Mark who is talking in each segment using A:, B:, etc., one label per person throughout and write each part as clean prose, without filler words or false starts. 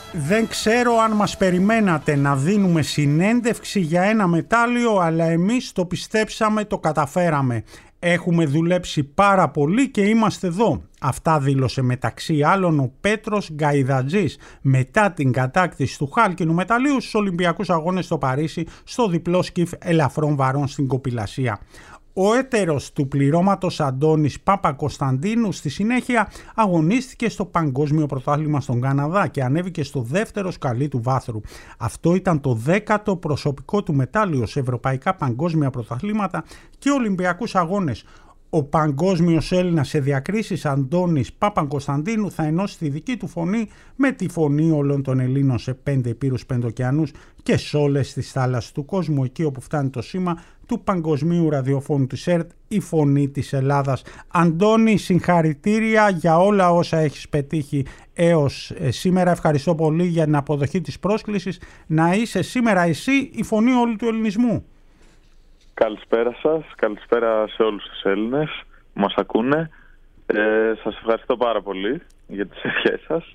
A: Δεν ξέρω αν μας περιμένατε να δίνουμε συνέντευξη για ένα μετάλλιο, αλλά εμείς το πιστέψαμε, το καταφέραμε. Έχουμε δουλέψει πάρα πολύ και είμαστε εδώ. Αυτά δήλωσε μεταξύ άλλων ο Πέτρος Γκαϊδατζής μετά την κατάκτηση του χάλκινου μεταλλίου στους Ολυμπιακούς Αγώνες στο Παρίσι στο διπλό σκιφ ελαφρών βαρών στην κοπηλασία. Ο έτερος του πληρώματος Αντώνης Παπακοσταντίνου στη συνέχεια αγωνίστηκε στο Παγκόσμιο Πρωτάθλημα στον Καναδά και ανέβηκε στο δεύτερο σκαλί του βάθρου. Αυτό ήταν το 10ο προσωπικό του μετάλλιο σε ευρωπαϊκά παγκόσμια πρωταθλήματα και Ολυμπιακούς Αγώνες. Ο παγκόσμιος Έλληνας σε διακρίσεις Αντώνης Παπακοσταντίνου θα ενώσει τη δική του φωνή με τη φωνή όλων των Ελλήνων σε 5 ηπείρους, 5 ωκεανούς και σε όλες τις θάλασσες του κόσμου, εκεί όπου φτάνει το σήμα του Παγκοσμίου Ραδιοφώνου της ΕΡΤ, η φωνή της Ελλάδας. Αντώνη, συγχαρητήρια για όλα όσα έχεις πετύχει έως σήμερα. Ευχαριστώ πολύ για την αποδοχή της πρόσκλησης να είσαι σήμερα εσύ η φωνή όλου του ελληνισμού.
B: Καλησπέρα σας, καλησπέρα σε όλους τους Έλληνες που μας ακούνε. Σας ευχαριστώ πάρα πολύ για τις ευχές σας.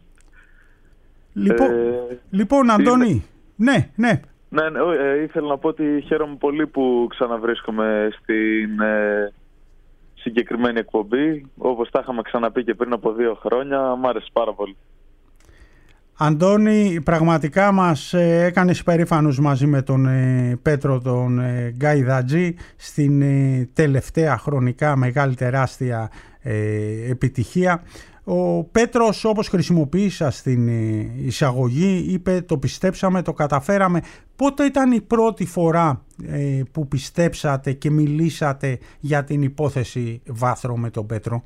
A: Λοιπόν Αντώνη, ναι.
B: Ήθελα να πω ότι χαίρομαι πολύ που ξαναβρίσκομαι στην συγκεκριμένη εκπομπή. Όπως τα είχαμε ξαναπεί και πριν από 2 χρόνια, μου άρεσε πάρα πολύ.
A: Αντώνη, πραγματικά μας έκανες υπερήφανους μαζί με τον Πέτρο τον Γκαϊδατζή στην τελευταία χρονικά μεγάλη τεράστια επιτυχία. Ο Πέτρος, όπως χρησιμοποίησα στην εισαγωγή, είπε το πιστέψαμε, το καταφέραμε. Πότε ήταν η πρώτη φορά που πιστέψατε και μιλήσατε για την υπόθεση Βάθρο με τον Πέτρο?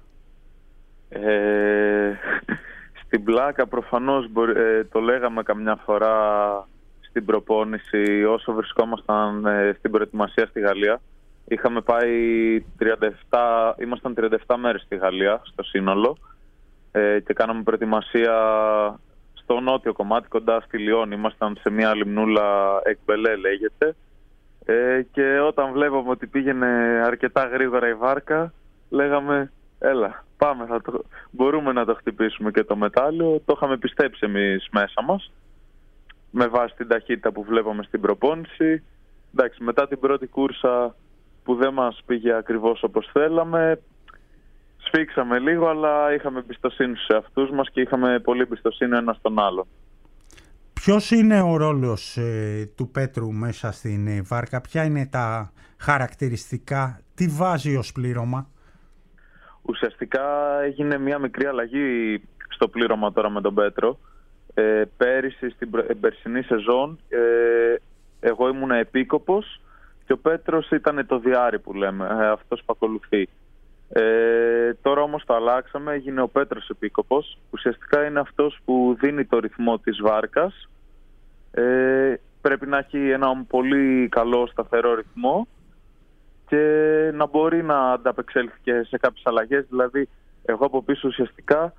B: Στην πλάκα προφανώς το λέγαμε καμιά φορά στην προπόνηση όσο βρισκόμασταν στην προετοιμασία στη Γαλλία. Είχαμε πάει ήμασταν 37 μέρες στη Γαλλία στο σύνολο και κάναμε προετοιμασία στο νότιο κομμάτι κοντά στη Λιόν. Ήμασταν σε μια λιμνούλα Εκμπελέ λέγεται και όταν βλέπαμε ότι πήγαινε αρκετά γρήγορα η βάρκα λέγαμε έλα πάμε, μπορούμε να το χτυπήσουμε και το μετάλλιο. Το είχαμε πιστέψει εμείς μέσα μας με βάση την ταχύτητα που βλέπαμε στην προπόνηση. Εντάξει, μετά την πρώτη κούρσα που δεν μας πήγε ακριβώς όπως θέλαμε, σφίξαμε λίγο, αλλά είχαμε εμπιστοσύνη σε αυτούς μας και είχαμε πολύ εμπιστοσύνη ένας στον άλλον.
A: Ποιος είναι ο ρόλος του Πέτρου μέσα στην βάρκα, ποια είναι τα χαρακτηριστικά, τι βάζει ως πλήρωμα?
B: Ουσιαστικά έγινε μια μικρή αλλαγή στο πλήρωμα τώρα με τον Πέτρο. Πέρυσι στην περσινή σεζόν εγώ ήμουν επίκοπος και ο Πέτρος ήταν το διάρρη που λέμε, αυτός που ακολουθεί. Τώρα όμως το αλλάξαμε, έγινε ο Πέτρος επίκοπος. Ουσιαστικά είναι αυτός που δίνει το ρυθμό της βάρκας. Πρέπει να έχει ένα πολύ καλό σταθερό ρυθμό και να μπορεί να ανταπεξέλθει και σε κάποιες αλλαγές. Δηλαδή εγώ από πίσω ουσιαστικά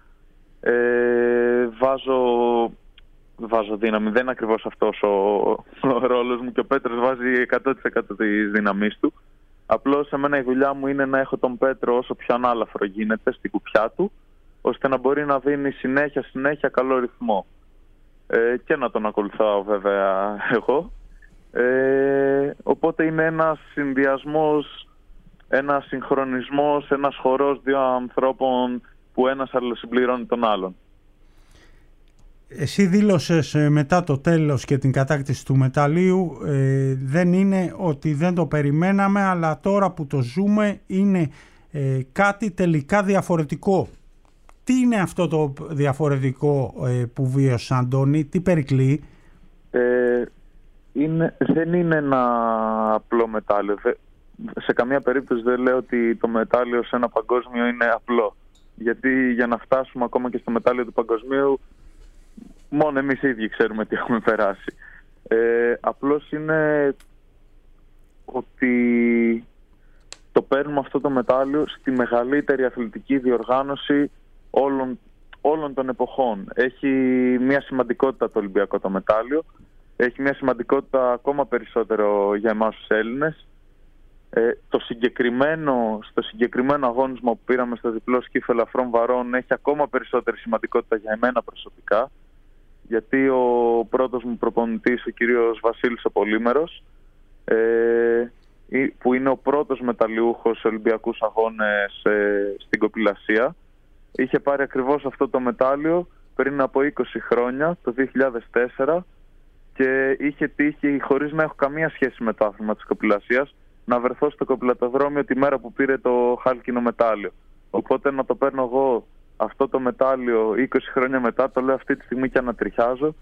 B: βάζω δύναμη. Δεν είναι ακριβώς αυτός ο ρόλος μου και ο Πέτρος βάζει 100% της δύναμής του. Απλώς εμένα η δουλειά μου είναι να έχω τον Πέτρο όσο πιο ανάλαφρο γίνεται στην κουπιά του, ώστε να μπορεί να δίνει συνέχεια καλό ρυθμό. Και να τον ακολουθάω βέβαια εγώ. Οπότε είναι ένας συνδυασμός, ένας συγχρονισμός, ένας χορός 2 ανθρώπων που ένας αλληλοσυμπληρώνει τον άλλον.
A: Εσύ δήλωσες μετά το τέλος και την κατάκτηση του μεταλλίου δεν είναι ότι δεν το περιμέναμε, αλλά τώρα που το ζούμε είναι κάτι τελικά διαφορετικό. Τι είναι αυτό το διαφορετικό που βίωσε, Αντώνη, τι περικλεί?
B: Δεν είναι ένα απλό μετάλλιο. Σε καμία περίπτωση δεν λέω ότι το μετάλλιο σε ένα παγκόσμιο είναι απλό. Γιατί για να φτάσουμε ακόμα και στο μετάλλιο του παγκοσμίου, μόνο εμείς οι ίδιοι ξέρουμε τι έχουμε περάσει. Απλώς είναι ότι το παίρνουμε αυτό το μετάλλιο στη μεγαλύτερη αθλητική διοργάνωση όλων των εποχών. Έχει μια σημαντικότητα το Ολυμπιακό το μετάλλιο. Έχει μια σημαντικότητα ακόμα περισσότερο για εμάς τους Έλληνες. Στο συγκεκριμένο αγώνισμα που πήραμε στο διπλό σκύφο ελαφρών βαρών έχει ακόμα περισσότερη σημαντικότητα για εμένα προσωπικά. γιατί ο πρώτος μου προπονητής, ο κύριος Βασίλης ο Πολύμερος, που είναι ο πρώτος μεταλλιούχος σε Ολυμπιακούς Αγώνες στην κοπηλασία, είχε πάρει ακριβώς αυτό το μετάλλιο πριν από 20 χρόνια, το 2004, και είχε τύχει, χωρίς να έχω καμία σχέση με το άθλημα της κοπηλασίας, να βρεθώ στο κοπηλατοδρόμιο τη μέρα που πήρε το χάλκινο μετάλλιο. Οπότε να το παίρνω εγώ αυτό το μετάλλιο 20 χρόνια μετά, το λέω αυτή τη στιγμή και ανατριχιάζω.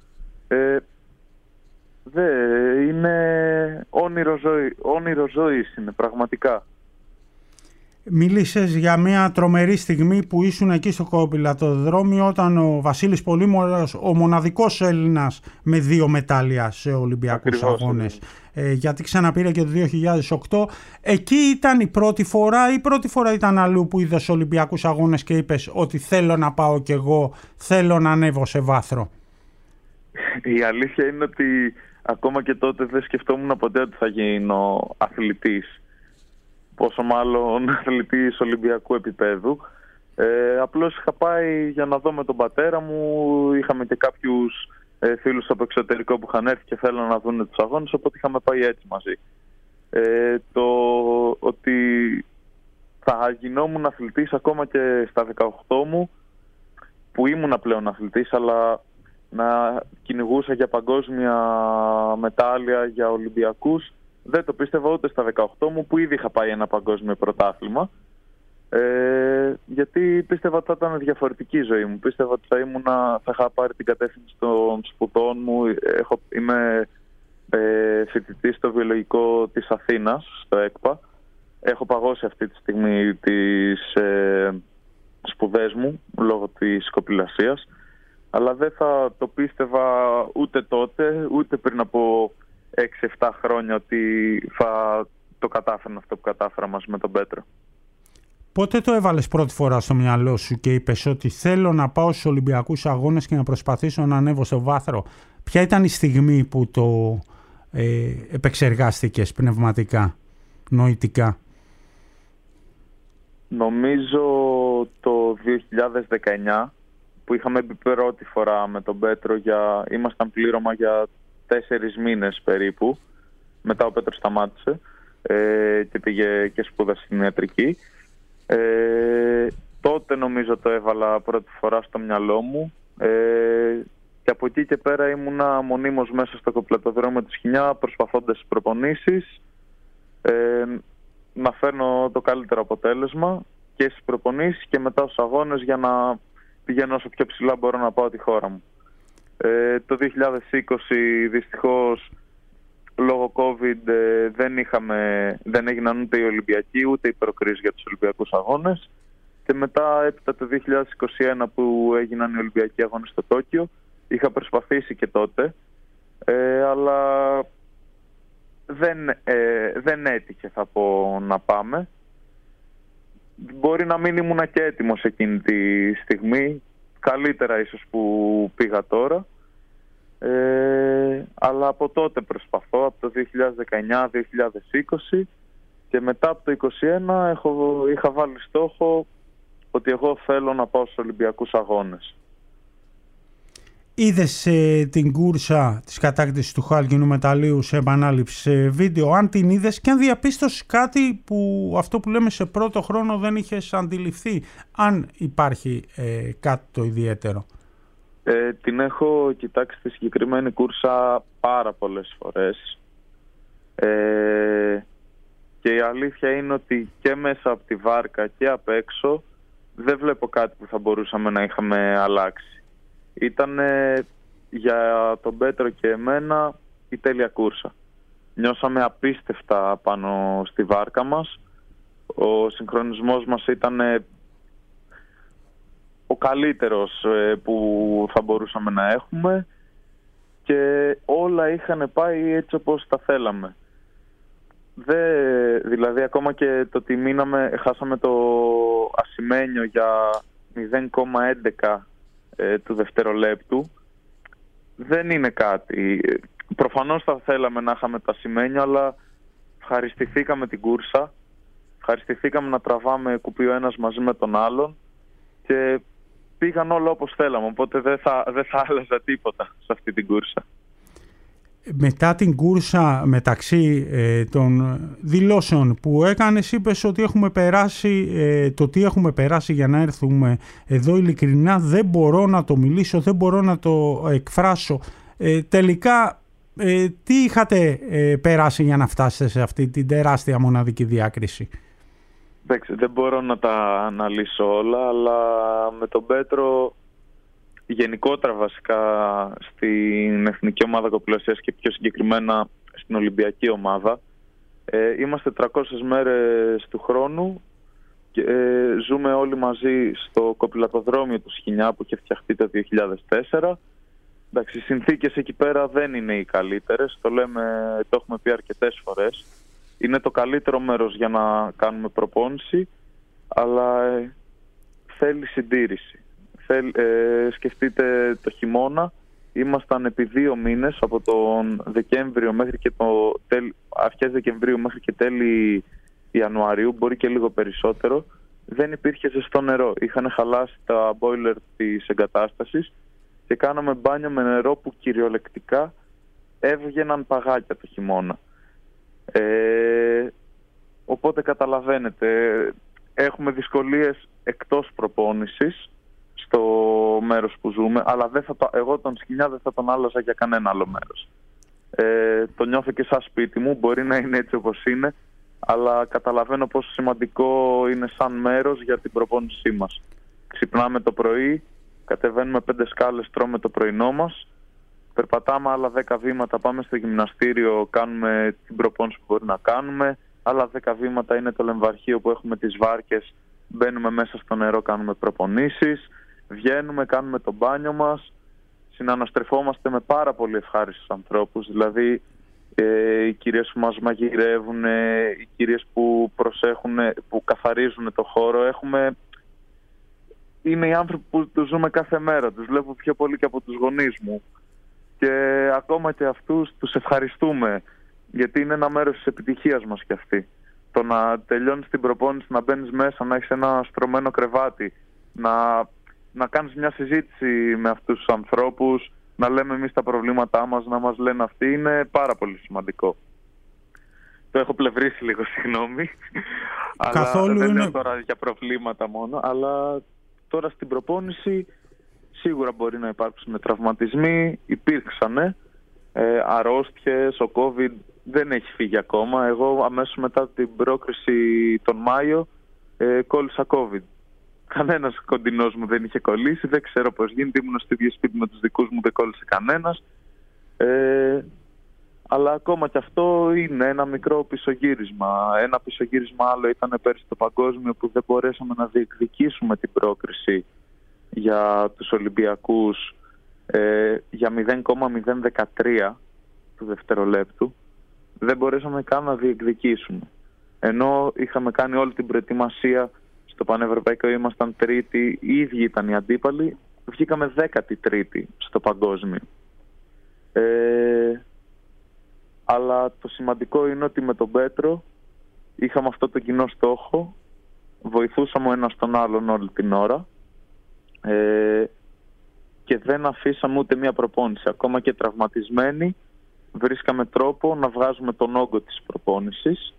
B: Είναι όνειρο ζωής είναι πραγματικά.
A: Μίλησες για μια τρομερή στιγμή που ήσουν εκεί στο κοπηλατοδρόμιο όταν ο Βασίλης Πολύμερος, ο μοναδικός Έλληνας με 2 μετάλλια σε Ολυμπιακούς Αγώνες, γιατί ξαναπήρε και το 2008. Εκεί ήταν η πρώτη φορά ή η πρώτη φορά ήταν αλλού που είδες Ολυμπιακούς Αγώνες και είπες ότι θέλω να πάω κι εγώ, θέλω να ανέβω σε βάθρο?
B: Η αλήθεια είναι ότι ακόμα και τότε δεν σκεφτόμουν ποτέ ότι θα γίνω αθλητής, πόσο μάλλον αθλητής Ολυμπιακού επίπεδου. Απλώς είχα πάει για να δω με τον πατέρα μου, είχαμε και κάποιους φίλους από εξωτερικό που είχαν έρθει και θέλουν να δουν τους αγώνες, οπότε είχαμε πάει έτσι μαζί. Το ότι θα γινόμουν αθλητής ακόμα και στα 18 μου, που ήμουνα πλέον αθλητής, αλλά να κυνηγούσα για παγκόσμια μετάλλια, για Ολυμπιακούς, δεν το πίστευα ούτε στα 18 μου, που ήδη είχα πάει ένα παγκόσμιο πρωτάθλημα, γιατί πίστευα ότι θα ήταν διαφορετική η ζωή μου. Πίστευα ότι θα είχα πάρει την κατεύθυνση των σπουδών μου. Είμαι φοιτητής στο βιολογικό της Αθήνας, στο ΕΚΠΑ. Έχω παγώσει αυτή τη στιγμή τις σπουδές μου λόγω της κοπηλασίας, αλλά δεν θα το πίστευα ούτε τότε, ούτε πριν από 6-7 χρόνια ότι θα το κατάφερα αυτό που κατάφερα μαζί με τον Πέτρο.
A: Πότε το έβαλες πρώτη φορά στο μυαλό σου και είπες ότι θέλω να πάω στους Ολυμπιακούς Αγώνες και να προσπαθήσω να ανέβω στο βάθρο? Ποια ήταν η στιγμή που το επεξεργάστηκες πνευματικά, νοητικά?
B: Νομίζω το 2019, που είχαμε μπει πρώτη φορά με τον Πέτρο, ήμασταν πλήρωμα για 4 μήνες περίπου. Μετά ο Πέτρος σταμάτησε και πήγε και σπούδασε στην ιατρική. Τότε νομίζω το έβαλα πρώτη φορά στο μυαλό μου, και από εκεί και πέρα ήμουνα μονίμως μέσα στο κοπηλατοδρόμιο της Χινιά, προσπαθώντας τις προπονήσεις να φέρνω το καλύτερο αποτέλεσμα και στις προπονήσεις και μετά στους αγώνες, για να πηγαίνω όσο πιο ψηλά μπορώ να πάω τη χώρα μου. Το 2020 δυστυχώς λόγω COVID δεν έγιναν ούτε οι Ολυμπιακοί ούτε οι προκρίσεις για τους Ολυμπιακούς Αγώνες, και μετά έπειτα το 2021 που έγιναν οι Ολυμπιακοί Αγώνες στο Τόκιο, είχα προσπαθήσει και τότε, αλλά δεν έτυχε, θα πω, να πάμε. Μπορεί να μην ήμουνα και έτοιμος εκείνη τη στιγμή, καλύτερα ίσως που πήγα τώρα, αλλά από τότε προσπαθώ, από το 2019-2020, και μετά από το 2021 είχα βάλει στόχο ότι εγώ θέλω να πάω στους Ολυμπιακούς Αγώνες.
A: Είδες την κούρσα της κατάκτησης του χάλκινου μεταλλίου σε επανάληψη σε βίντεο? Αν την είδες και αν διαπίστωσες κάτι που, αυτό που λέμε, σε πρώτο χρόνο δεν είχες αντιληφθεί, αν υπάρχει κάτι το ιδιαίτερο?
B: Την έχω κοιτάξει τη συγκεκριμένη κούρσα πάρα πολλές φορές, και η αλήθεια είναι ότι και μέσα από τη βάρκα και απ' έξω δεν βλέπω κάτι που θα μπορούσαμε να είχαμε αλλάξει. Ήταν για τον Πέτρο και εμένα η τέλεια κούρσα. Νιώσαμε απίστευτα πάνω στη βάρκα μας. Ο συγχρονισμός μας ήταν ο καλύτερος που θα μπορούσαμε να έχουμε, και όλα είχαν πάει έτσι όπως τα θέλαμε. Δηλαδή ακόμα και το ότι χάσαμε το ασημένιο για 0,11 του δευτερολέπτου δεν είναι κάτι. Προφανώς θα θέλαμε να είχαμε το ασημένιο, αλλά ευχαριστηθήκαμε την κούρσα, ευχαριστηθήκαμε να τραβάμε κουπί ο ένας μαζί με τον άλλον, και πήγαν όλα όπως θέλαμε, οπότε δεν θα άλλαζα τίποτα σε αυτή την κούρσα.
A: Μετά την κούρσα, μεταξύ των δηλώσεων που έκανες, είπες ότι έχουμε περάσει, το τι έχουμε περάσει για να έρθουμε εδώ, ειλικρινά δεν μπορώ να το μιλήσω, δεν μπορώ να το εκφράσω. Τελικά, τι είχατε περάσει για να φτάσετε σε αυτή την τεράστια μοναδική διάκριση?
B: Δεν μπορώ να τα αναλύσω όλα, αλλά με τον Πέτρο, γενικότερα βασικά στην εθνική ομάδα κοπηλασίας και πιο συγκεκριμένα στην Ολυμπιακή ομάδα, είμαστε 300 μέρες του χρόνου και ζούμε όλοι μαζί στο κοπηλατοδρόμιο του Σχοινιά που είχε φτιαχτεί το 2004. Εντάξει, οι συνθήκες εκεί πέρα δεν είναι οι καλύτερες, το έχουμε πει αρκετές φορές. Είναι το καλύτερο μέρος για να κάνουμε προπόνηση, αλλά θέλει συντήρηση. Σκεφτείτε το χειμώνα, ήμασταν επί 2 μήνες, από τον Δεκέμβριο μέχρι και αρχές Δεκεμβρίου μέχρι και τέλη Ιανουαρίου, μπορεί και λίγο περισσότερο, δεν υπήρχε ζεστό νερό. Είχαν χαλάσει τα boiler της εγκατάστασης και κάναμε μπάνιο με νερό που κυριολεκτικά έβγαιναν παγάκια το χειμώνα. Οπότε καταλαβαίνετε, έχουμε δυσκολίες εκτός προπόνησης στο μέρος που ζούμε, αλλά εγώ τον Σχοινιά δεν θα τον άλλαζα για κανένα άλλο μέρος. Το νιώθω και σαν σπίτι μου, μπορεί να είναι έτσι όπως είναι, αλλά καταλαβαίνω πόσο σημαντικό είναι σαν μέρος για την προπόνησή μας. Ξυπνάμε το πρωί, κατεβαίνουμε 5 σκάλες, τρώμε το πρωινό μας, περπατάμε άλλα 10 βήματα, πάμε στο γυμναστήριο, κάνουμε την προπόνηση που μπορεί να κάνουμε, άλλα 10 βήματα είναι το λεμβαρχείο που έχουμε τις βάρκες, μπαίνουμε μέσα στο νερό, κάνουμε προπονήσεις, βγαίνουμε, κάνουμε το μπάνιο μας, συναναστρεφόμαστε με πάρα πολύ ευχάριστους ανθρώπους, δηλαδή οι κυρίες που μας μαγειρεύουν, οι κυρίες που προσέχουν, που καθαρίζουν το χώρο. Είναι οι άνθρωποι που τους ζούμε κάθε μέρα, τους βλέπω πιο πολύ και από τους γονείς μου και ακόμα και αυτούς τους ευχαριστούμε, γιατί είναι ένα μέρος της επιτυχίας μας κι αυτοί. Το να τελειώνεις την προπόνηση, να μπαίνεις μέσα, να έχεις ένα στρωμένο κρεβάτι, να κάνεις μια συζήτηση με αυτούς τους ανθρώπους, να λέμε εμείς τα προβλήματά μας, να μας λένε αυτοί, είναι πάρα πολύ σημαντικό. Το έχω πλευρίσει λίγο, συγγνώμη.
A: Καθόλου
B: δεν
A: είναι...
B: λέω τώρα για προβλήματα μόνο, αλλά τώρα στην προπόνηση σίγουρα μπορεί να υπάρξουν τραυματισμοί, υπήρξανε, αρρώστιες, ο COVID δεν έχει φύγει ακόμα. Εγώ αμέσως μετά την πρόκριση τον Μάιο κόλλησα COVID. Κανένας κοντινός μου δεν είχε κολλήσει, δεν ξέρω πώς γίνεται, ήμουν στο ίδιο σπίτι με τους δικούς μου, δεν κόλλησε κανένας. Αλλά ακόμα και αυτό είναι ένα μικρό πισωγύρισμα. Ένα πισωγύρισμα άλλο ήταν πέρσι το παγκόσμιο που δεν μπορέσαμε να διεκδικήσουμε την πρόκριση για τους Ολυμπιακούς για 0,013 του δευτερολέπτου. Δεν μπορέσαμε καν να διεκδικήσουμε. Ενώ είχαμε κάνει όλη την προετοιμασία στο Πανευρωπαϊκό, ήμασταν τρίτη, οι ίδιοι ήταν οι αντίπαλοι, βγήκαμε 13η στο παγκόσμιο. Αλλά το σημαντικό είναι ότι με τον Πέτρο είχαμε αυτό το κοινό στόχο, βοηθούσαμε ο ένας τον άλλον όλη την ώρα και δεν αφήσαμε ούτε μία προπόνηση. Ακόμα και τραυματισμένοι βρίσκαμε τρόπο να βγάζουμε τον όγκο της προπόνησης.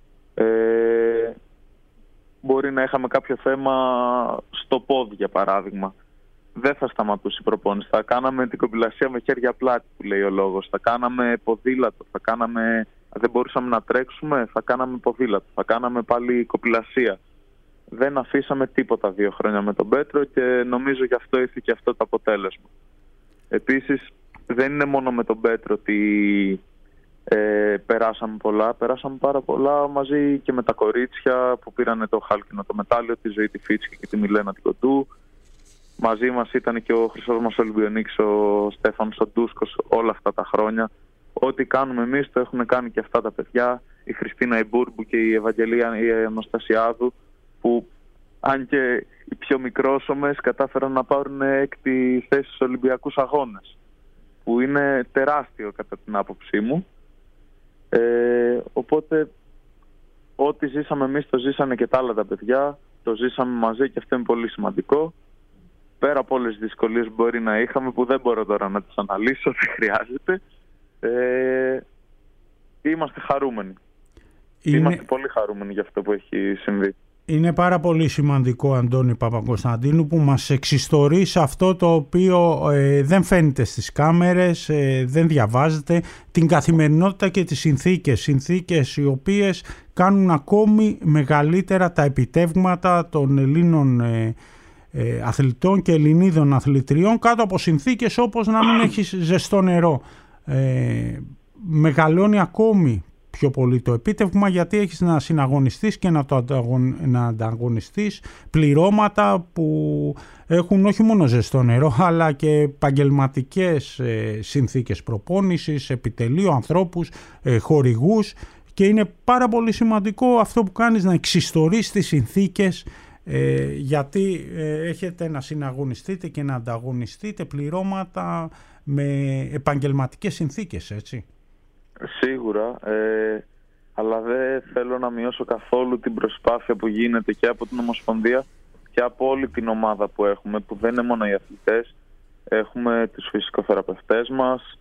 B: Μπορεί να είχαμε κάποιο θέμα στο πόδι, για παράδειγμα. Δεν θα σταματούσε η προπόνηση. Θα κάναμε την κοπηλασία με χέρια πλάτη, που λέει ο λόγος. Θα κάναμε ποδήλατο. Δεν μπορούσαμε να τρέξουμε, θα κάναμε ποδήλατο. Θα κάναμε πάλι κοπηλασία. Δεν αφήσαμε τίποτα 2 χρόνια με τον Πέτρο και νομίζω γι' αυτό ήρθε και αυτό το αποτέλεσμα. Επίσης, δεν είναι μόνο με τον Πέτρο ότι περάσαμε πολλά. Περάσαμε πάρα πολλά μαζί και με τα κορίτσια που πήρανε το χάλκινο το μετάλλιο, τη Ζωή τη Φίτσικη και τη Μιλένα την Κοντού. Μαζί μας ήταν και ο Χρυσός μας Ολυμπιονίκης, ο Στέφανος ο Ντούσκος, όλα αυτά τα χρόνια. Ό,τι κάνουμε εμείς το έχουν κάνει και αυτά τα παιδιά. Η Χριστίνα η Μπούρμπου και η Ευαγγελία η Αναστασιάδου, που αν και οι πιο μικρόσωμες κατάφεραν να πάρουν 6η θέση στους Ολυμπιακούς Αγώνες, που είναι τεράστιο κατά την άποψή μου. Οπότε ό,τι ζήσαμε εμείς το ζήσανε και τα άλλα τα παιδιά, το ζήσαμε μαζί και αυτό είναι πολύ σημαντικό. πέρα από όλες τις δυσκολίες που μπορεί να είχαμε, που δεν μπορώ τώρα να τις αναλύσω, δεν χρειάζεται, είμαστε χαρούμενοι. Είμαστε πολύ χαρούμενοι για αυτό που έχει συμβεί.
A: Είναι πάρα πολύ σημαντικό, Αντώνη Παπακοσταντίνου, που μας εξιστορείς αυτό το οποίο δεν φαίνεται στις κάμερες, δεν διαβάζεται, την καθημερινότητα και τις συνθήκες οι οποίες κάνουν ακόμη μεγαλύτερα τα επιτεύγματα των Ελλήνων αθλητών και Ελληνίδων αθλητριών κάτω από συνθήκες όπως να μην έχεις ζεστό νερό. Μεγαλώνει ακόμη πιο πολύ το επίτευγμα, γιατί έχεις να συναγωνιστείς και να ανταγωνιστείς πληρώματα που έχουν όχι μόνο ζεστό νερό αλλά και επαγγελματικές συνθήκες προπόνησης, επιτελείο, ανθρώπους, χορηγούς, και είναι πάρα πολύ σημαντικό αυτό που κάνεις, να εξιστορείς τις συνθήκες, γιατί έχετε να συναγωνιστείτε και να ανταγωνιστείτε πληρώματα με επαγγελματικές συνθήκες, έτσι.
B: Σίγουρα, αλλά δεν θέλω να μειώσω καθόλου την προσπάθεια που γίνεται και από την Ομοσπονδία και από όλη την ομάδα που έχουμε, που δεν είναι μόνο οι αθλητές. Έχουμε τους φυσικοθεραπευτές μας,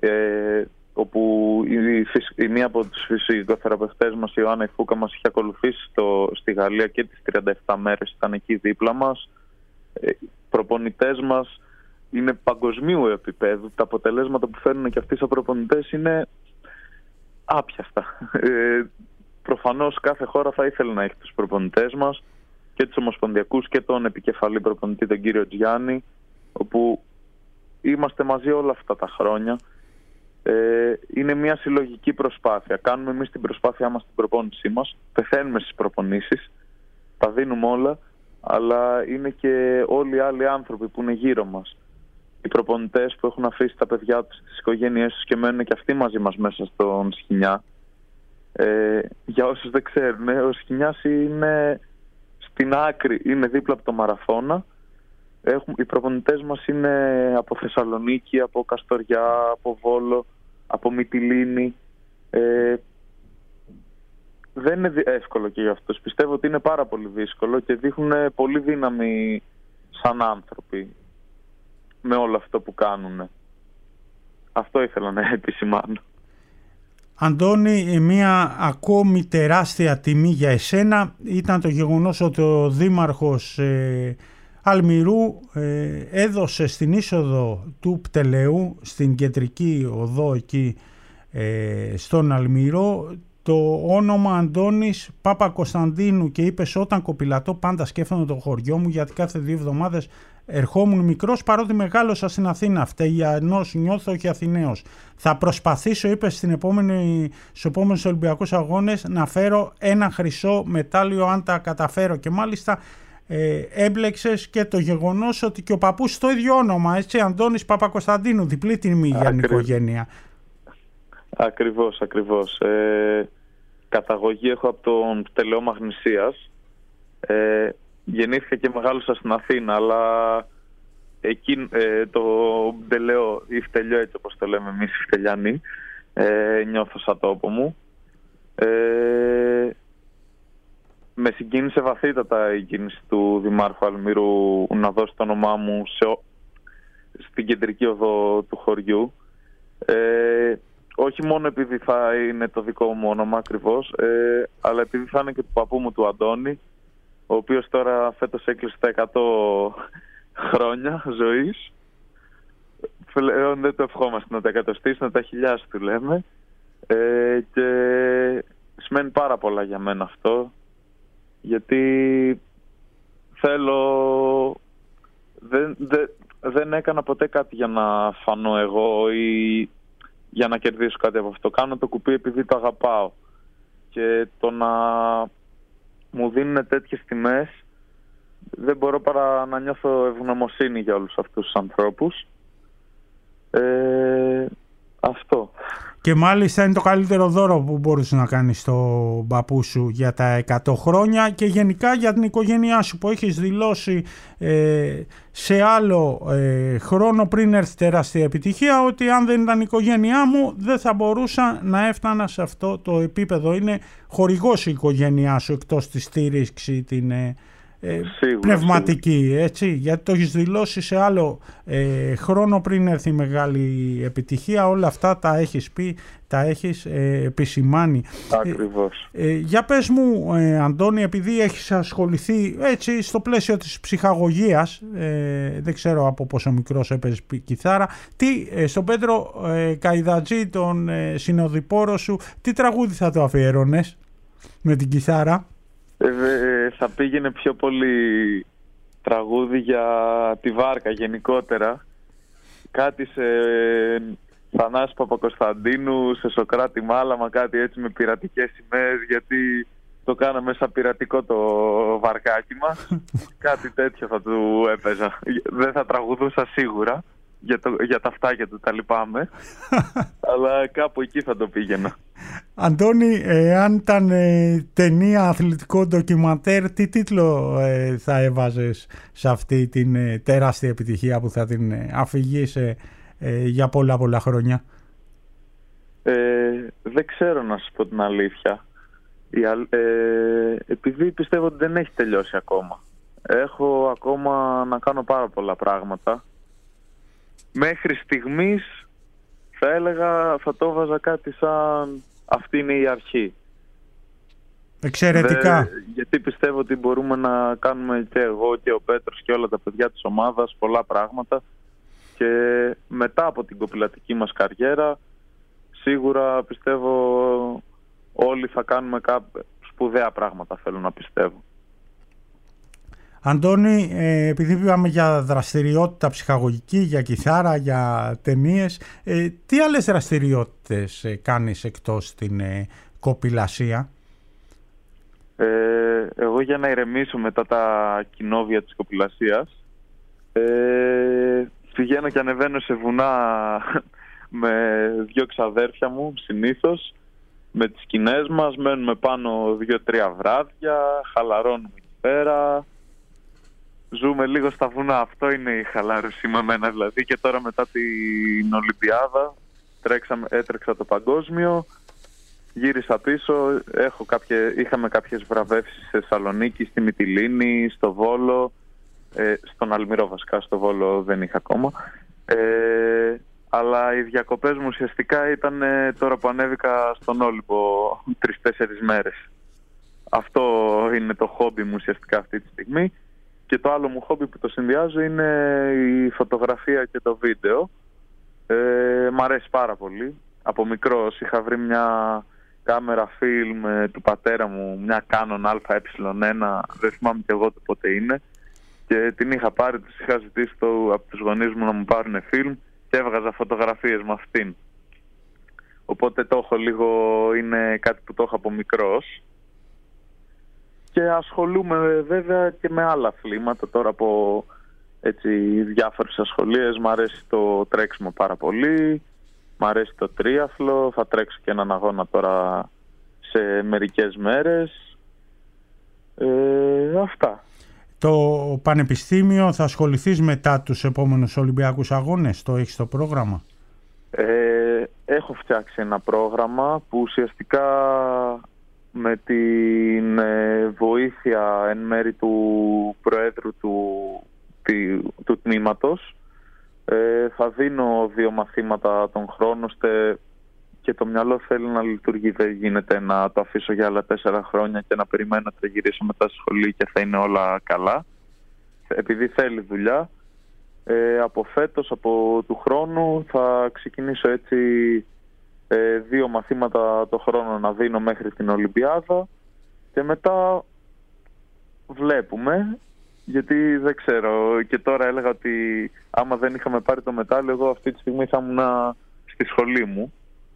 B: όπου η μία από τους φυσικοθεραπευτές μας, η Ιωάννα Φούκα, μας είχε ακολουθήσει στη Γαλλία και τις 37 μέρες, ήταν εκεί δίπλα μας. Προπονητές μας είναι παγκοσμίου επίπεδου. Τα αποτελέσματα που φέρνουν και αυτοί σαν προπονητές είναι άπιαστα. Προφανώς κάθε χώρα θα ήθελε να έχει τους προπονητές μας, και τους ομοσπονδιακούς και τον επικεφαλή προπονητή, τον κύριο Τζιάννη, όπου είμαστε μαζί όλα αυτά τα χρόνια. Είναι μια συλλογική προσπάθεια. Κάνουμε εμείς την προσπάθειά μας, την προπόνησή μας, πεθαίνουμε στις προπονήσεις, τα δίνουμε όλα, αλλά είναι και όλοι οι άλλοι άνθρωποι που είναι γύρω μας. Οι προπονητές που έχουν αφήσει τα παιδιά τους, τις οικογένειές τους, και μένουν και αυτοί μαζί μας μέσα στον Σχοινιά. Για όσους δεν ξέρουν, ο Σχοινιάς είναι στην άκρη, είναι δίπλα από το Μαραθώνα. Οι προπονητές μας είναι από Θεσσαλονίκη, από Καστοριά, από Βόλο, από Μυτιλήνη. Δεν είναι εύκολο και για αυτούς. Πιστεύω ότι είναι πάρα πολύ δύσκολο και δείχνουν πολύ δύναμη σαν άνθρωποι με όλο αυτό που κάνουν. Αυτό ήθελα να επισημάνω.
A: Αντώνη, μια ακόμη τεράστια τιμή για εσένα ήταν το γεγονός ότι ο Δήμαρχος Αλμυρού έδωσε στην είσοδο του Πτελεού, στην κεντρική οδό εκεί στον Αλμυρό, το όνομα Αντώνης Παπακοσταντίνου, και είπες, όταν κοπηλατώ πάντα σκέφτομαι το χωριό μου, γιατί κάθε 2 εβδομάδες ερχόμουν μικρός, παρότι μεγάλωσα στην Αθήνα. Φτεϊανός νιώθω και Αθηναίος. Θα προσπαθήσω, είπες, στους επόμενους Ολυμπιακούς Αγώνες να φέρω ένα χρυσό μετάλλιο αν τα καταφέρω. Και μάλιστα έμπλεξες και το γεγονός ότι και ο παππούς το ίδιο όνομα, έτσι, Αντώνης Παπακοσταντίνου, διπλή τιμή για την οικογένεια.
B: Ακριβώς. Καταγωγή έχω από τον Πτελεό Μαγνησίας. Γεννήθηκα και μεγάλωσα στην Αθήνα, αλλά εκεί το Πτελεό ή Φτελιό, έτσι όπως το λέμε εμείς οι Φτελιανοί, νιώθω σαν τόπο μου. Με συγκίνησε βαθύτατα η κίνηση του Δημάρχου Αλμυρού να δώσει το όνομά μου στην κεντρική οδό του χωριού. Όχι μόνο επειδή θα είναι το δικό μου όνομα ακριβώς, αλλά επειδή θα είναι και του παππού μου, του Αντώνη, ο οποίος τώρα φέτος έκλεισε τα 100 χρόνια ζωής. Πλέον δεν το ευχόμαστε να τα εκατοστήσει, να τα χιλιάσει του λέμε. Και σημαίνει πάρα πολλά για μένα αυτό, γιατί δεν έκανα ποτέ κάτι για να φανώ εγώ ή για να κερδίσω κάτι από αυτό. Κάνω το κουπί επειδή το αγαπάω. Και το να μου δίνουν τέτοιες τιμές, δεν μπορώ παρά να νιώθω ευγνωμοσύνη για όλους αυτούς τους ανθρώπους. Αυτό.
A: Και μάλιστα είναι το καλύτερο δώρο που μπορείς να κάνεις στον παππού σου για τα 100 χρόνια και γενικά για την οικογένειά σου, που έχεις δηλώσει σε άλλο χρόνο πριν έρθει τεράστια επιτυχία ότι αν δεν ήταν η οικογένειά μου δεν θα μπορούσα να έφτανα σε αυτό το επίπεδο. Είναι χορηγός η οικογένειά σου, εκτός τη στήριξη την πνευματική, έτσι, γιατί το έχεις δηλώσει σε άλλο χρόνο πριν έρθει η μεγάλη επιτυχία. Όλα αυτά τα έχεις πει, τα έχεις επισημάνει.
B: Ακριβώς.
A: Για πες μου, Αντώνη, επειδή έχεις ασχοληθεί έτσι στο πλαίσιο της ψυχαγωγίας, δεν ξέρω από πόσο μικρός έπαιζες κιθάρα, στον Πέτρο Καϊδατζή, τον συνοδοιπόρο σου, τι τραγούδι θα το αφιέρωνες με την κιθάρα?
B: Θα πήγαινε πιο πολύ τραγούδι για τη βάρκα γενικότερα. Κάτι σε Θανάση Παπακοσταντίνου, σε Σοκράτη Μάλαμα, κάτι έτσι με πειρατικές σημαίες, γιατί το κάναμε σαν πειρατικό το βαρκάκι μας. Κάτι τέτοιο θα του έπαιζα. Δεν θα τραγουδούσα σίγουρα, για τα φτάκια του τα λυπάμαι, αλλά κάπου εκεί θα το πήγαινα.
A: Αντώνη, αν ήταν ταινία αθλητικό ντοκιμαντέρ, τι τίτλο θα έβαζες σε αυτή την τεράστια επιτυχία που θα την αφηγείς για πολλά χρόνια?
B: Δεν ξέρω, να σας πω την αλήθεια. Επειδή πιστεύω ότι δεν έχει τελειώσει ακόμα. Έχω ακόμα να κάνω πάρα πολλά πράγματα. Μέχρι στιγμής θα έλεγα, θα το βάζα κάτι σαν αυτή είναι η αρχή.
A: Εξαιρετικά.
B: Γιατί πιστεύω ότι μπορούμε να κάνουμε και εγώ και ο Πέτρος και όλα τα παιδιά της ομάδας πολλά πράγματα, και μετά από την κοπηλατική μας καριέρα σίγουρα πιστεύω όλοι θα κάνουμε σπουδαία πράγματα, θέλω να πιστεύω.
A: Αντώνη, επειδή είπαμε για δραστηριότητα ψυχαγωγική, για κιθάρα, για ταινίες, τι άλλες δραστηριότητες κάνεις εκτός την κοπηλασία?
B: Εγώ, για να ηρεμήσω μετά τα κοινόβια της κοπηλασίας, πηγαίνω και ανεβαίνω σε βουνά με 2 ξαδέρφια μου συνήθως, με τις σκηνές μας, μένουμε πάνω 2-3 βράδια, χαλαρώνουμε εκεί πέρα, ζούμε λίγο στα βουνά. Αυτό είναι η χαλάρωση με μένα δηλαδή. Και τώρα μετά την Ολυμπιάδα έτρεξα το παγκόσμιο, γύρισα πίσω, είχαμε κάποιες βραβεύσεις στη Θεσσαλονίκη, στη Μυτιλήνη, στο Βόλο, στον Αλμυρό βασικά, στο Βόλο δεν είχα ακόμα. Αλλά οι διακοπές μου ουσιαστικά ήταν τώρα που ανέβηκα στον Όλυμπο 3-4 μέρες. Αυτό είναι το χόμπι μου ουσιαστικά αυτή τη στιγμή. Και το άλλο μου χόμπι που το συνδυάζω είναι η φωτογραφία και το βίντεο. Μ' αρέσει πάρα πολύ. Από μικρός είχα βρει μια κάμερα φιλμ του πατέρα μου, μια Canon AE1, δεν θυμάμαι και εγώ το πότε είναι, και την είχα πάρει, τους είχα ζητήσει από τους γονείς μου να μου πάρουν φιλμ και έβγαζα φωτογραφίες με αυτήν. Οπότε το έχω λίγο, είναι κάτι που το έχω από μικρός. Και ασχολούμαι βέβαια και με άλλα αθλήματα τώρα, από έτσι διάφορες ασχολίες. Μ' αρέσει το τρέξιμο πάρα πολύ, μ' αρέσει το τρίαθλο, θα τρέξω και έναν αγώνα τώρα σε μερικές μέρες. Αυτά.
A: Το Πανεπιστήμιο θα ασχοληθείς μετά τους επόμενους Ολυμπιακούς Αγώνες, το έχεις στο πρόγραμμα?
B: Έχω φτιάξει ένα πρόγραμμα που ουσιαστικά με την βοήθεια εν μέρη του Προέδρου του τμήματος θα δίνω 2 μαθήματα τον χρόνο, ώστε και το μυαλό θέλει να λειτουργεί. Δεν γίνεται να το αφήσω για άλλα 4 χρόνια και να περιμένω να θα γυρίσω μετά στη σχολή και θα είναι όλα καλά. Επειδή θέλει δουλειά, από φέτος, από του χρόνου θα ξεκινήσω έτσι 2 μαθήματα το χρόνο να δίνω μέχρι την Ολυμπιάδα, και μετά βλέπουμε, γιατί δεν ξέρω, και τώρα έλεγα ότι άμα δεν είχαμε πάρει το μετάλλιο, εγώ αυτή τη στιγμή θα ήμουν στη σχολή μου,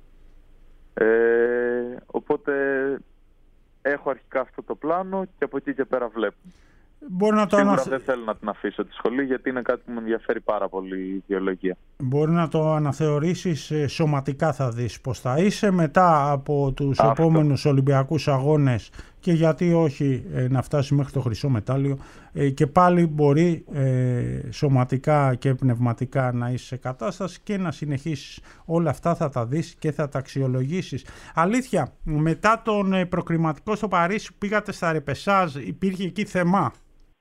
B: οπότε έχω αρχικά αυτό το πλάνο και από εκεί και πέρα βλέπουμε. Σίγουρα δεν θέλω να την αφήσω τη σχολή, γιατί είναι κάτι που με ενδιαφέρει πάρα πολύ η βιολογία.
A: Μπορεί να το αναθεωρήσεις σωματικά, θα δεις πως θα είσαι μετά από τους επόμενους Ολυμπιακούς Αγώνες, και γιατί όχι να φτάσει μέχρι το χρυσό μετάλλιο, και πάλι μπορεί σωματικά και πνευματικά να είσαι σε κατάσταση και να συνεχίσεις. Όλα αυτά θα τα δεις και θα τα αξιολογήσεις. Αλήθεια, μετά τον προκριματικό στο Παρίσι πήγατε στα ρεπεσάζ, υπήρχε εκεί θέμα?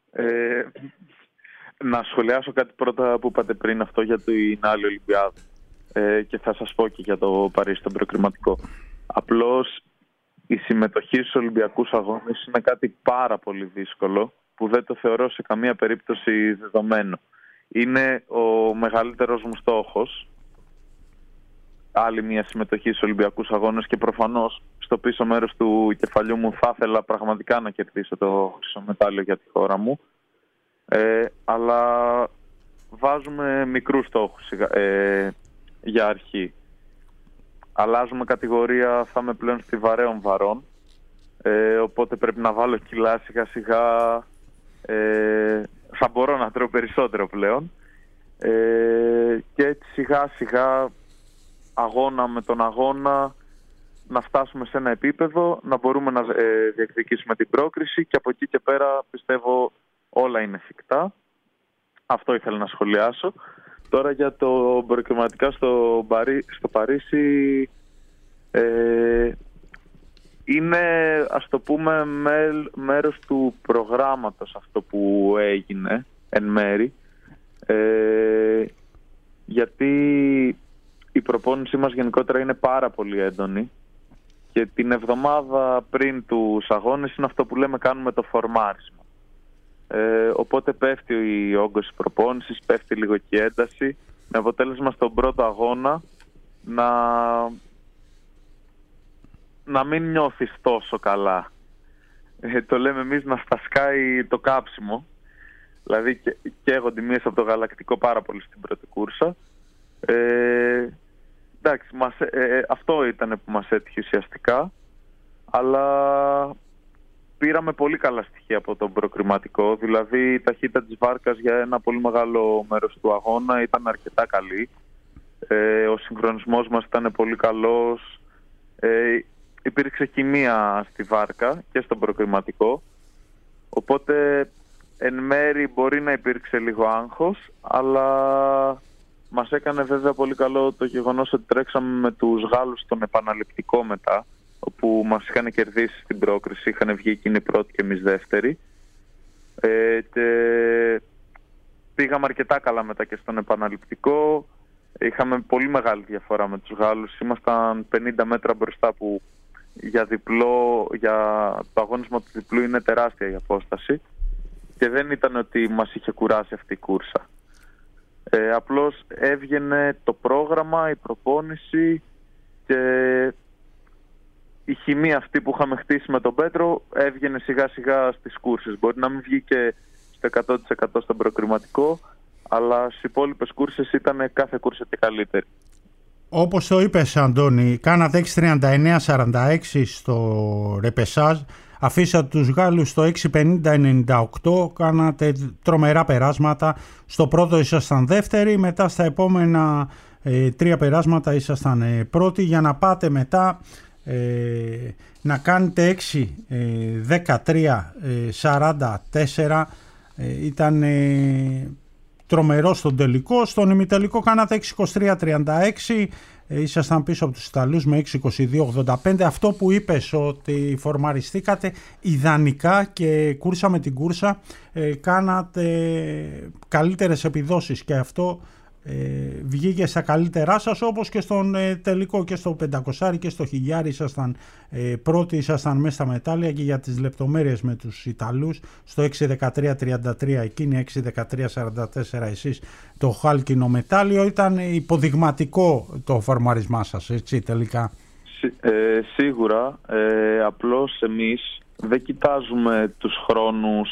B: Να σχολιάσω κάτι πρώτα που είπατε πριν, αυτό για την άλλη Ολυμπιάδα. Και θα σας πω και για το Παρίσι, το προκριματικό. Απλώς η συμμετοχή στους Ολυμπιακούς Αγώνες είναι κάτι πάρα πολύ δύσκολο, που δεν το θεωρώ σε καμία περίπτωση δεδομένο. Είναι ο μεγαλύτερος μου στόχος, άλλη μια συμμετοχή στους Ολυμπιακούς Αγώνες, και προφανώς στο πίσω μέρος του κεφαλιού μου θα ήθελα πραγματικά να κερδίσω το χρυσό μετάλλιο για τη χώρα μου. Αλλά βάζουμε μικρούς στόχους για αρχή. Αλλάζουμε κατηγορία, θα είμαι πλέον στη βαρέων βαρών, οπότε πρέπει να βάλω κιλά σιγά σιγά, θα μπορώ να τρώω περισσότερο πλέον, και έτσι σιγά σιγά, αγώνα με τον αγώνα, να φτάσουμε σε ένα επίπεδο, να μπορούμε να διεκδικήσουμε την πρόκριση, και από εκεί και πέρα πιστεύω όλα είναι εφικτά. Αυτό ήθελα να σχολιάσω. Τώρα για το προκριματικά στο Παρίσι, είναι, ας το πούμε, μέρος του προγράμματος αυτό που έγινε εν μέρη, γιατί η προπόνησή μας γενικότερα είναι πάρα πολύ έντονη, και την εβδομάδα πριν τους αγώνες είναι αυτό που λέμε κάνουμε το φορμάρισμα. Οπότε πέφτει ο όγκος της προπόνησης, πέφτει λίγο και η ένταση, με αποτέλεσμα στον πρώτο αγώνα να μην νιώθεις τόσο καλά. Το λέμε εμείς να στασκάει το κάψιμο. Δηλαδή καίγονται μύες από το γαλακτικό πάρα πολύ στην πρώτη κούρσα. Εντάξει, αυτό ήταν που μας έτυχε ουσιαστικά, αλλά πήραμε πολύ καλά στοιχεία από τον προκριματικό. Δηλαδή η ταχύτητα της βάρκας για ένα πολύ μεγάλο μέρος του αγώνα ήταν αρκετά καλή. Ο συγχρονισμός μας ήταν πολύ καλός. Υπήρξε χημεία στη βάρκα και στον προκριματικό. Οπότε εν μέρη μπορεί να υπήρξε λίγο άγχος, αλλά μας έκανε βέβαια πολύ καλό το γεγονός ότι τρέξαμε με τους Γάλλους στον επαναληπτικό μετά, όπου μας είχαν κερδίσει στην πρόκριση, είχαν βγει εκείνοι πρώτοι και εμείς δεύτεροι, και πήγαμε αρκετά καλά μετά και στον επαναληπτικό. Είχαμε πολύ μεγάλη διαφορά με τους Γάλλους, ήμασταν 50 μέτρα μπροστά, που για το αγώνισμα του διπλού είναι τεράστια η απόσταση, και δεν ήταν ότι μας είχε κουράσει αυτή η κούρσα. Απλώς έβγαινε το πρόγραμμα, η προπόνηση και η χημεία αυτή που είχαμε χτίσει με τον Πέτρο έβγαινε σιγά σιγά στις κούρσες. Μπορεί να μην βγήκε στο 100% στον προκριματικό, αλλά στις υπόλοιπες κούρσες ήταν κάθε κούρσα και καλύτερη.
A: Όπως το είπες, Αντώνη, κάνατε 6.39.46 στο ρεπεσάζ, αφήσατε τους Γάλλους στο 6.50.98, κάνατε τρομερά περάσματα. Στο πρώτο ήσασταν δεύτεροι, μετά στα επόμενα 3 περάσματα ήσασταν πρώτοι, για να πάτε μετά να κάνετε 6.13.44. Ήταν τρομερό στον τελικό. Στον ημιτελικό κάνατε 6.23.36, ήσασταν πίσω από τους Ιταλούς με 6.22.85. Αυτό που είπες, ότι φορμαριστήκατε ιδανικά και κούρσα με την κούρσα κάνατε καλύτερες επιδόσεις, και αυτό βγήκε στα καλύτερά σας, όπως και στον τελικό, και στο 500 και στο 1000 ήσασταν πρώτοι, ήσασταν μέσα στα μετάλλια. Και για τις λεπτομέρειες με τους Ιταλούς, στο 6.13.33 εκείνη, 6.13.44 εσείς, το χάλκινο μετάλλιο. Ήταν υποδειγματικό το φορμαρισμά σας, έτσι, τελικά.
B: Σίγουρα, απλώς εμείς δεν κοιτάζουμε τους χρόνους,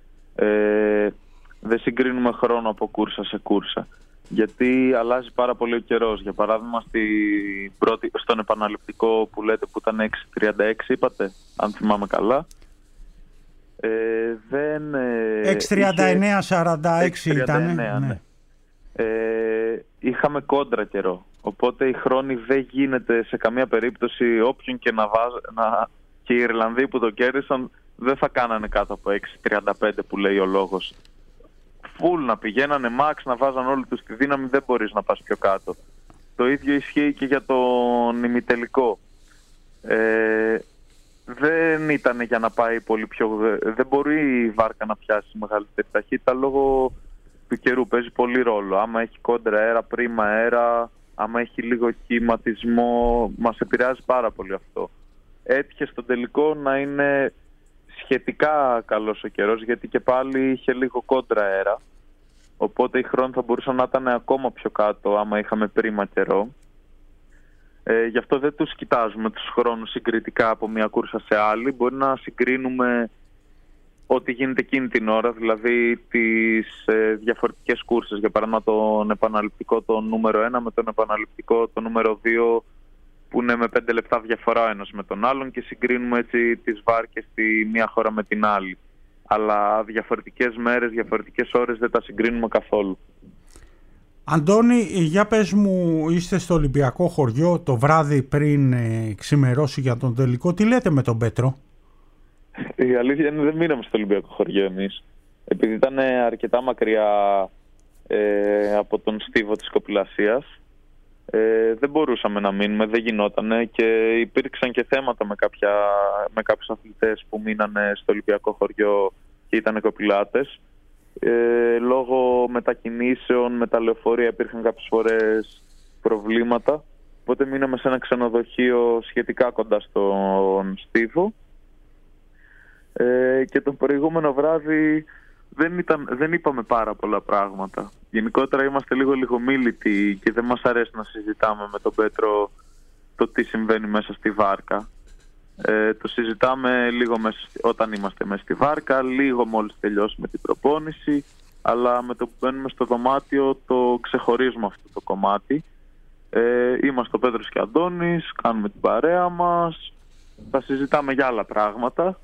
B: δεν συγκρίνουμε χρόνο από κούρσα σε κούρσα, γιατί αλλάζει πάρα πολύ ο καιρός. Για παράδειγμα, στον επαναληπτικό που λέτε, που ήταν 6.36 είπατε, αν θυμάμαι καλά,
A: 6.39.46 ήταν.
B: Ναι. Είχαμε κόντρα καιρό, οπότε οι χρόνοι δεν γίνεται σε καμία περίπτωση, όποιον και και οι Ιρλανδοί που το κέρδισαν δεν θα κάνανε κάτω από 6.35 που λέει ο λόγος. Φουλ να πηγαίνανε max, να βάζαν όλοι τους τη δύναμη, δεν μπορείς να πας πιο κάτω. Το ίδιο ισχύει και για τον ημιτελικό. δεν ήταν για να πάει πολύ πιο... Δεν μπορεί η βάρκα να πιάσει μεγαλύτερη ταχύτητα λόγω του καιρού. Παίζει πολύ ρόλο. Άμα έχει κόντρα αέρα, πρίμα αέρα, άμα έχει λίγο κύματισμό, μας επηρεάζει πάρα πολύ αυτό. Έτυχε στο τελικό να είναι σχετικά καλός ο καιρός, γιατί και πάλι είχε λίγο κόντρα αέρα. Οπότε οι χρόνοι θα μπορούσαν να ήταν ακόμα πιο κάτω άμα είχαμε πρίμα καιρό. Γι' αυτό δεν τους κοιτάζουμε τους χρόνους συγκριτικά από μια κούρσα σε άλλη. Μπορεί να συγκρίνουμε ό,τι γίνεται εκείνη την ώρα, δηλαδή τις διαφορετικές κούρσες. Για παράδειγμα τον επαναληπτικό το νούμερο 1 με τον επαναληπτικό το νούμερο 2, που είναι με 5 λεπτά διαφορά ένας με τον άλλον, και συγκρίνουμε έτσι τις βάρκες τη μία χώρα με την άλλη. Αλλά διαφορετικές μέρες, διαφορετικές ώρες δεν τα συγκρίνουμε καθόλου.
A: Αντώνη, για πες μου, είστε στο Ολυμπιακό χωριό το βράδυ πριν ξημερώσει για τον τελικό. Τι λέτε με τον Πέτρο?
B: Η αλήθεια είναι δεν μείναμε στο Ολυμπιακό χωριό εμείς. Επειδή ήταν αρκετά μακριά από τον στίβο της Κοπηλασίας, δεν μπορούσαμε να μείνουμε, δεν γινότανε, και υπήρξαν και θέματα με κάποιους αθλητές που μείνανε στο Ολυμπιακό χωριό και ήταν κοπηλάτες. Λόγω μετακινήσεων με τα λεωφορεία υπήρχαν κάποιες φορές προβλήματα, οπότε μείναμε σε ένα ξενοδοχείο σχετικά κοντά στον στίβο, και το προηγούμενο βράδυ δεν είπαμε πάρα πολλά πράγματα. Γενικότερα είμαστε λίγο λιγομίλητοι και δεν μας αρέσει να συζητάμε με τον Πέτρο το τι συμβαίνει μέσα στη βάρκα. Το συζητάμε λίγο όταν είμαστε μέσα στη βάρκα, λίγο μόλις τελειώσουμε την προπόνηση, αλλά με το που μπαίνουμε στο δωμάτιο το ξεχωρίζουμε αυτό το κομμάτι. Είμαστε ο Πέτρος και Αντώνης, κάνουμε την παρέα μας, θα συζητάμε για άλλα πράγματα,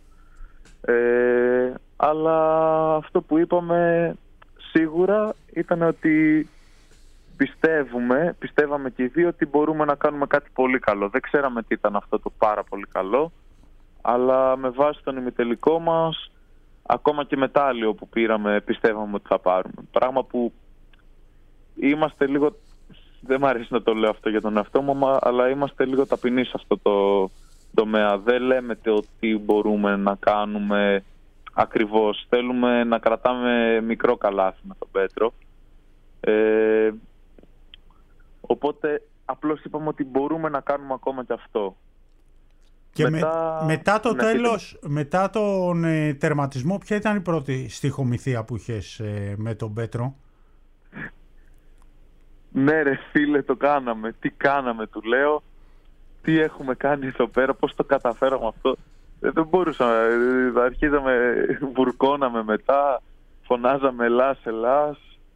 B: αλλά αυτό που είπαμε σίγουρα ήταν ότι πιστεύαμε και οι δύο ότι μπορούμε να κάνουμε κάτι πολύ καλό. Δεν ξέραμε τι ήταν αυτό το πάρα πολύ καλό, αλλά με βάση τον ημιτελικό μας, ακόμα και μετάλλιο που πήραμε, πιστεύαμε ότι θα πάρουμε. Πράγμα που είμαστε λίγο, δεν μου αρέσει να το λέω αυτό για τον εαυτό μου, αλλά είμαστε λίγο ταπεινοί σε αυτό το τομέα. Δεν λέμε ότι μπορούμε να κάνουμε ακριβώς. Θέλουμε να κρατάμε μικρό καλάθι με τον Πέτρο. Οπότε απλώς είπαμε ότι μπορούμε να κάνουμε ακόμα και αυτό.
A: Και μετά το τέλος, μετά τον τερματισμό, ποια ήταν η πρώτη στιχομυθία που είχες με τον Πέτρο?
B: Ναι ρε φίλε, το κάναμε. Τι κάναμε, του λέω. Τι έχουμε κάνει εδώ πέρα, πώς το καταφέραμε αυτό. Δεν μπορούσαμε. Αρχίζαμε, βουρκώναμε μετά, φωνάζαμε Ελλάς, Ελλάς.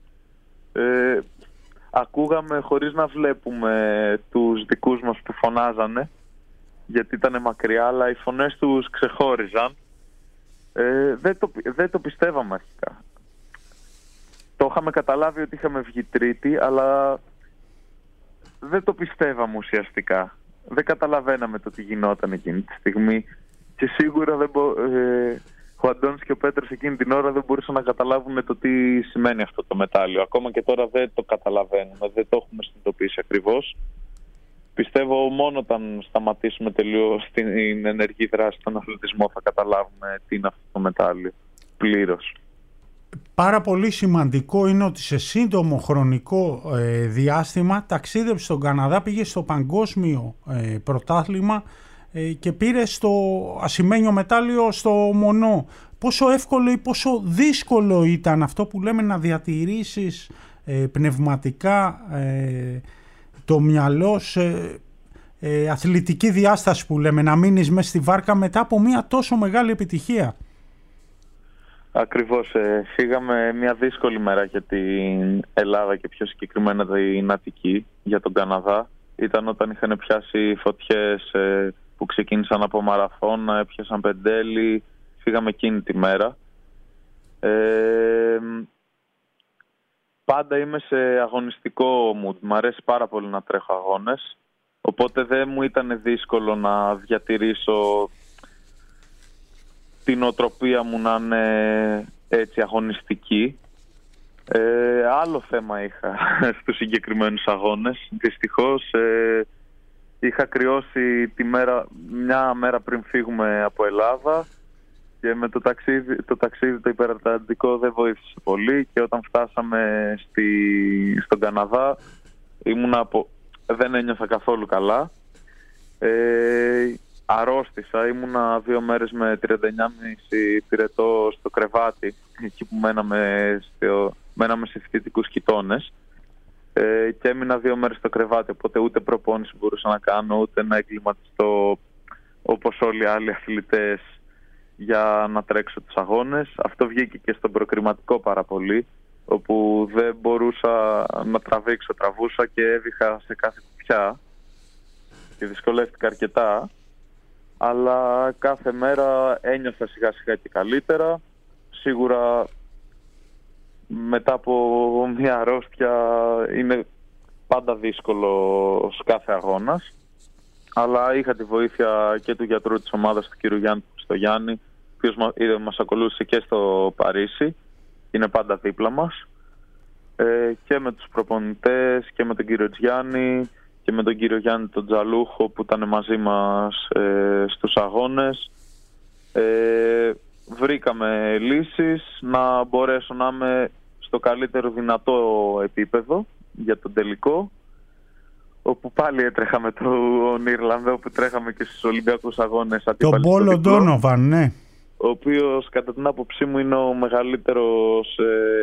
B: Ακούγαμε χωρίς να βλέπουμε τους δικούς μας που φωνάζανε, γιατί ήταν μακριά, αλλά οι φωνές τους ξεχώριζαν. Δεν το πιστεύαμε αρχικά. Το είχαμε καταλάβει ότι είχαμε βγει τρίτη, αλλά δεν το πιστεύαμε ουσιαστικά. Δεν καταλαβαίναμε το τι γινόταν εκείνη τη στιγμή, και σίγουρα ο Αντώνης και ο Πέτρος εκείνη την ώρα δεν μπορούσαν να καταλάβουν το τι σημαίνει αυτό το μετάλλιο. Ακόμα και τώρα δεν το καταλαβαίνουμε, δεν το έχουμε συνειδητοποιήσει ακριβώς. Πιστεύω μόνο όταν σταματήσουμε τελείως την ενεργή δράση στον αθλητισμό θα καταλάβουμε τι είναι αυτό το μετάλλιο πλήρως.
A: Πάρα πολύ σημαντικό είναι ότι σε σύντομο χρονικό διάστημα ταξίδεψε στον Καναδά, πήγε στο παγκόσμιο πρωτάθλημα και πήρε στο ασημένιο μετάλλιο στο Μονό. Πόσο εύκολο ή πόσο δύσκολο ήταν αυτό που λέμε να διατηρήσεις πνευματικά το μυαλό σε αθλητική διάσταση που λέμε, να μείνεις μέσα στη βάρκα μετά από μια τόσο μεγάλη επιτυχία?
B: Ακριβώς. Φύγαμε μια δύσκολη μέρα για την Ελλάδα και πιο συγκεκριμένα την Αττική, για τον Καναδά. Ήταν όταν είχαν πιάσει φωτιές που ξεκίνησαν από μαραθώνα, έπιασαν πεντέλη. Φύγαμε εκείνη τη μέρα. Πάντα είμαι σε αγωνιστικό mood. Μ' αρέσει πάρα πολύ να τρέχω αγώνες. Οπότε δεν μου ήταν δύσκολο να διατηρήσω την οτροπία μου να είναι έτσι αγωνιστική. Άλλο θέμα είχα στους συγκεκριμένους αγώνες. Δυστυχώς είχα κρυώσει μια μέρα πριν φύγουμε από Ελλάδα και με το ταξίδι το υπερατλαντικό δεν βοήθησε πολύ και όταν φτάσαμε στον Καναδά δεν ένιωθα καθόλου καλά. Αρρώστησα, ήμουνα 2 μέρες με 39,5 πυρετό στο κρεβάτι, εκεί που μέναμε σε φοιτητικούς κοιτώνες, και έμεινα 2 μέρες στο κρεβάτι, οπότε ούτε προπόνηση μπορούσα να κάνω, ούτε να εγκληματιστώ όπως όλοι οι άλλοι αθλητές για να τρέξω τους αγώνες. Αυτό βγήκε και στον προκριματικό πάρα πολύ, όπου δεν μπορούσα να τραβούσα και έβηχα σε κάθε κουπιά και δυσκολεύτηκα αρκετά, αλλά κάθε μέρα ένιωθα σιγά σιγά και καλύτερα. Σίγουρα μετά από μια αρρώστια είναι πάντα δύσκολο κάθε αγώνας, αλλά είχα τη βοήθεια και του γιατρού της ομάδας, του κ. Γιάννη Χριστογιάννη, ο οποίος μας ακολούθησε και στο Παρίσι, είναι πάντα δίπλα μας, και με τους προπονητές και με τον κύριο Τζιάννη και με τον κύριο Γιάννη τον Τζαλούχο που ήταν μαζί μας στους αγώνες. Βρήκαμε λύσεις να μπορέσω να είμαι στο καλύτερο δυνατό επίπεδο για τον τελικό, όπου πάλι έτρεχα με τον Ιρλανδό που τρέχαμε και στους Ολυμπιακούς Αγώνες.
A: Τον Πόλο Ντόνοβαν, ναι.
B: Ο οποίος κατά την άποψή μου είναι ο μεγαλύτερος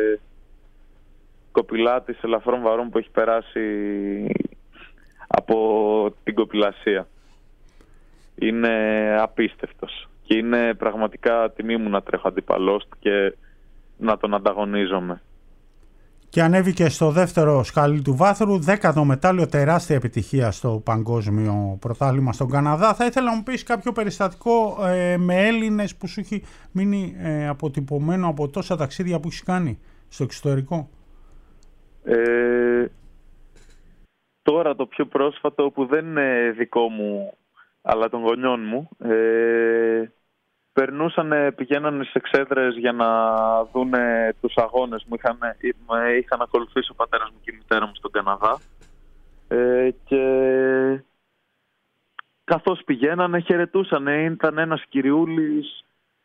B: κοπηλάτης ελαφρών βαρών που έχει περάσει από την κοπηλασία. Είναι απίστευτος και είναι πραγματικά τιμή μου να τρέχω αντίπαλός του και να τον ανταγωνίζομαι.
A: Και ανέβηκε στο δεύτερο σκαλί του βάθρου, 10ο μετάλλιο, τεράστια επιτυχία στο παγκόσμιο πρωτάθλημα στον Καναδά. Θα ήθελα να μου πεις κάποιο περιστατικό με Έλληνες που σου έχει μείνει αποτυπωμένο από τόσα ταξίδια που έχεις κάνει στο εξωτερικό.
B: Τώρα το πιο πρόσφατο, που δεν είναι δικό μου αλλά των γονιών μου, πηγαίνανε στις εξέδρες για να δούνε τους αγώνες μου. Είχαν ακολουθήσει ο πατέρας μου και η μητέρα μου στον Καναδά, και καθώς πηγαίνανε χαιρετούσανε. Ήταν ένας κυριούλης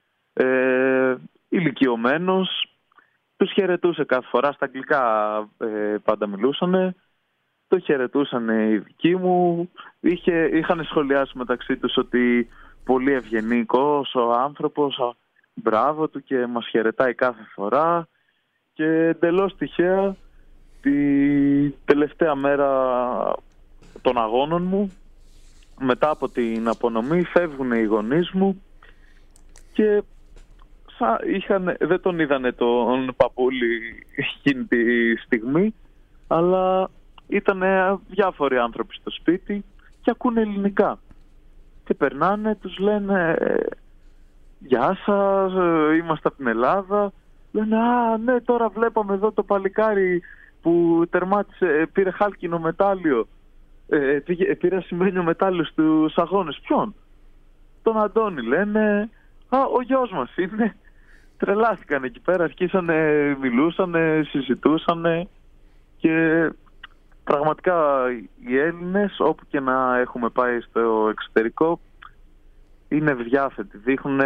B: ηλικιωμένος, τους χαιρετούσε κάθε φορά, στα αγγλικά πάντα μιλούσανε. Το χαιρετούσαν οι δικοί μου. Είχαν σχολιάσει μεταξύ τους ότι πολύ ευγενικός ο άνθρωπος, μπράβο του, και μας χαιρετάει κάθε φορά. Και εντελώς τυχαία, τη τελευταία μέρα των αγώνων μου, μετά από την απονομή, φεύγουν οι γονείς μου και δεν τον είδανε τον παππούλη εκείνη τη στιγμή, αλλά ήταν διάφοροι άνθρωποι στο σπίτι και ακούνε ελληνικά και περνάνε, τους λένε «Γεια σας, είμαστε από την Ελλάδα». Λένε «Α, ναι, τώρα βλέπαμε εδώ το παλικάρι που τερμάτισε, πήρε χάλκινο μετάλλιο, πήρε ασημένιο μετάλλιο στους αγώνες». «Ποιον?» «Τον Αντώνη», λένε. «Α, ο γιος μας είναι». Τρελάθηκαν εκεί πέρα, αρχίσανε, μιλούσανε, συζητούσανε, και πραγματικά οι Έλληνες, όπου και να έχουμε πάει στο εξωτερικό, είναι ευδιάθετοι,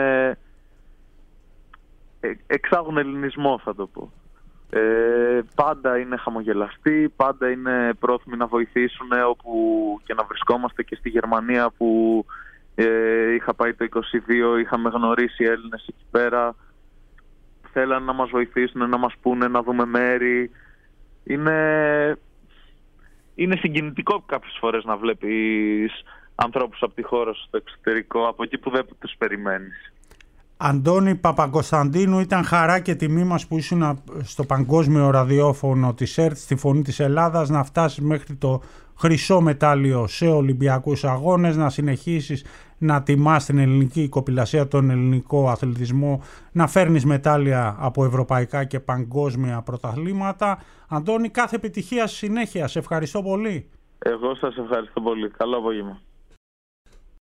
B: εξάγουν ελληνισμό, θα το πω. Πάντα είναι χαμογελαστοί, πάντα είναι πρόθυμοι να βοηθήσουν όπου και να βρισκόμαστε. Και στη Γερμανία που είχα πάει το 22, είχαμε γνωρίσει Έλληνες εκεί πέρα. Θέλαν να μας βοηθήσουν, να μας πούνε, να δούμε μέρη. Είναι συγκινητικό κάποιες φορές να βλέπεις ανθρώπους από τη χώρα στο εξωτερικό, από εκεί που δεν τους περιμένεις.
A: Αντώνη Παπακοσταντίνου, ήταν χαρά και τιμή μας που ήσουν στο παγκόσμιο ραδιόφωνο της ΕΡΤ, στη Φωνή της Ελλάδας, να φτάσεις μέχρι το χρυσό μετάλλιο σε Ολυμπιακούς Αγώνες, να συνεχίσεις να τιμάς την ελληνική κοπηλασία, τον ελληνικό αθλητισμό, να φέρνεις μετάλλια από ευρωπαϊκά και παγκόσμια πρωταθλήματα. Αντώνη, κάθε επιτυχία συνέχεια. Σε ευχαριστώ πολύ.
B: Εγώ σας ευχαριστώ πολύ. Καλό απόγευμα.